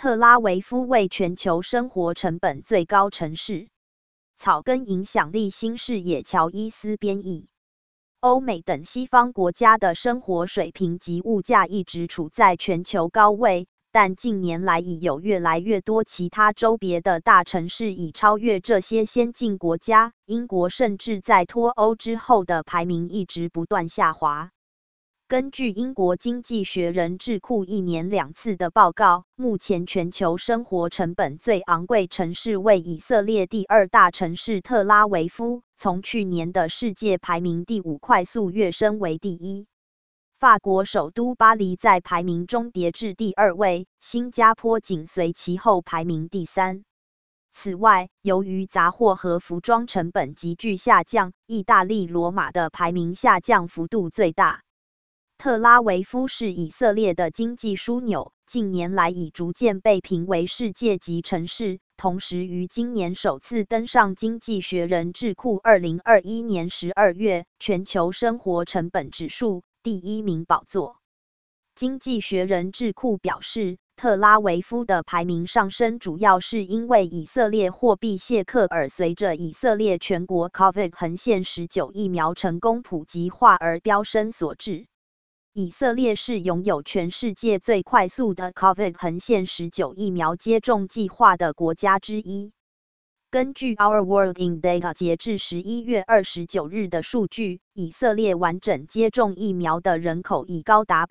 特拉维夫为全球生活成本最高城市。草根影响力新视野乔伊斯编译。欧美等西方国家的生活水平及物价一直处在全球高位，但近年来已有越来越多其他州别的大城市已超越这些先进国家。英国甚至在脱欧之后的排名一直不断下滑。根据英国经济学人智库1年2次的报告，目前全球生活成本最昂贵城市为以色列第2大城市特拉维夫，从去年的世界排名第5快速跃升为第1。法国首都巴黎在排名中跌至第2位，新加坡紧随其后排名第3。此外，由于杂货和服装成本急剧下降，意大利罗马的排名下降幅度最大。特拉维夫是以色列的经济枢纽，近年来已逐渐被评为世界级城市，同时于今年首次登上《经济学人》智库2021年12月全球生活成本指数第1名宝座。经济学人智库表示，特拉维夫的排名上升主要是因为以色列货币谢克尔随着以色列全国 COVID 横线19疫苗成功普及化而飙升所致。以色列是拥有全世界最快速的 COVID 横线19疫苗接种计划的国家之一。根据 Our World in Data 截至11月29日的数据，以色列完整接种疫苗的人口已高达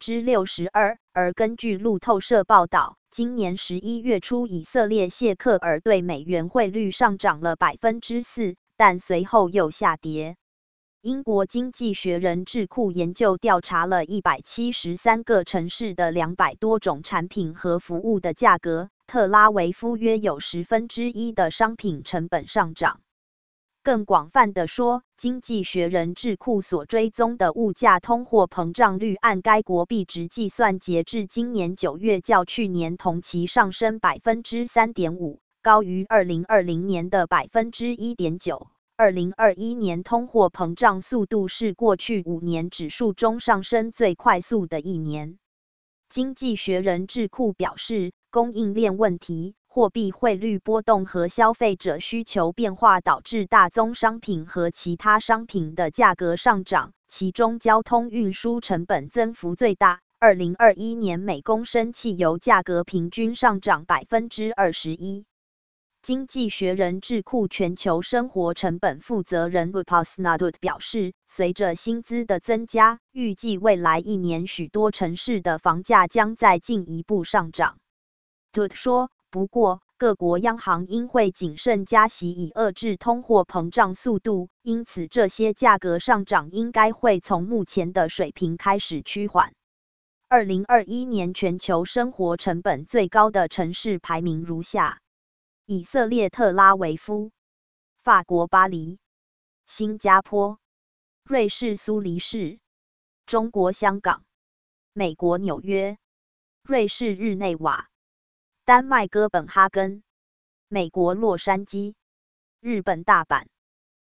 62%， 而根据路透社报道，今年11月初以色列谢克尔对美元汇率上涨了 4%， 但随后又下跌。英国经济学人智库研究调查了173个城市的200多种产品和服务的价格，特拉维夫约有1/10的商品成本上涨。更广泛的说，经济学人智库所追踪的物价通货膨胀率按该国币值计算，截至今年9月较去年同期上升 3.5%， 高于2020年的 1.9%。2021年通货膨胀速度是过去5年指数中上升最快速的一年。经济学人智库表示，供应链问题、货币汇率波动和消费者需求变化导致大宗商品和其他商品的价格上涨，其中交通运输成本增幅最大。2021年每公升汽油价格平均上涨 21%。经济学人智库全球生活成本负责人 Upas Nadut 表示，随着薪资的增加，预计未来1年许多城市的房价将再进一步上涨。Dut 说，不过，各国央行应会谨慎加息以遏制通货膨胀速度，因此这些价格上涨应该会从目前的水平开始趋缓。2021年全球生活成本最高的城市排名如下：以色列特拉维夫、法国巴黎、新加坡、瑞士苏黎世、中国香港、美国纽约、瑞士日内瓦、丹麦哥本哈根、美国洛杉矶、日本大阪。